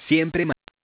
Siempre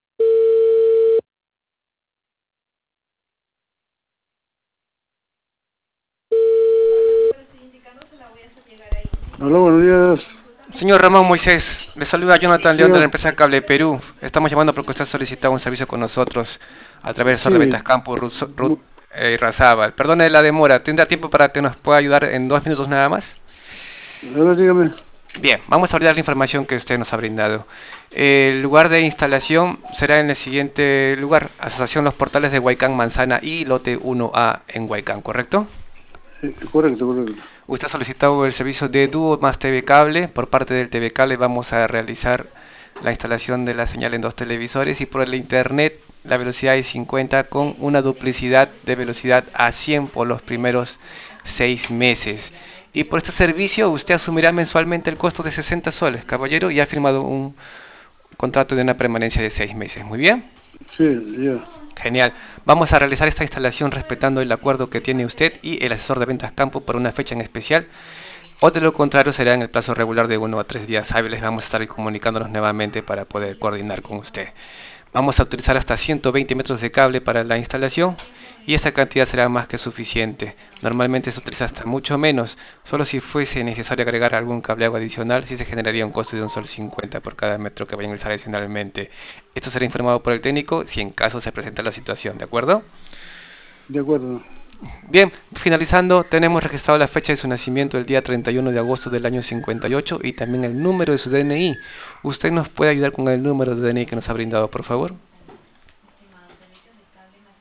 Hola, buenos días. Señor Ramón Moisés, le saluda Jonathan León de la Diga, empresa Cable Perú. Estamos llamando porque usted ha solicitado un servicio con nosotros a través del SOR de sí, Ventas Campus Ruth bu- Razábal. Perdone la demora, ¿tendrá tiempo para que nos pueda ayudar en 2 minutos nada más? a ver, dígame. Bien, vamos a brindar la información que usted nos ha brindado. El lugar de instalación será en el siguiente lugar, Asociación Los Portales de Huaycán Manzana y Lote 1A en Huaycán, ¿correcto? Correcto, correcto. Usted ha solicitado el servicio de dúo más TV Cable. Por parte del TV Cable vamos a realizar la instalación de la señal en 2 televisores y por el internet la velocidad es 50 con una duplicidad de velocidad a 100 por los primeros 6 meses. Y por este servicio usted asumirá mensualmente el costo de 60 soles, caballero, y ha firmado un contrato de una permanencia de 6 meses. Muy bien. Sí, ya. Genial. Vamos a realizar esta instalación respetando el acuerdo que tiene usted y el asesor de ventas campo por una fecha en especial. O de lo contrario será en el plazo regular de 1 a 3 días hábiles. Vamos a estar comunicándonos nuevamente para poder coordinar con usted. Vamos a utilizar hasta 120 metros de cable para la instalación y esta cantidad será más que suficiente. Normalmente se utiliza hasta mucho menos. Solo si fuese necesario agregar algún cableado adicional, sí se generaría un costo de un sol 50 por cada metro que vaya a ingresar adicionalmente. Esto será informado por el técnico si en caso se presenta la situación, ¿de acuerdo? De acuerdo. Bien, finalizando, tenemos registrado la fecha de su nacimiento el día 31 de agosto del año 58 y también el número de su DNI. ¿Usted nos puede ayudar con el número de DNI que nos ha brindado, por favor?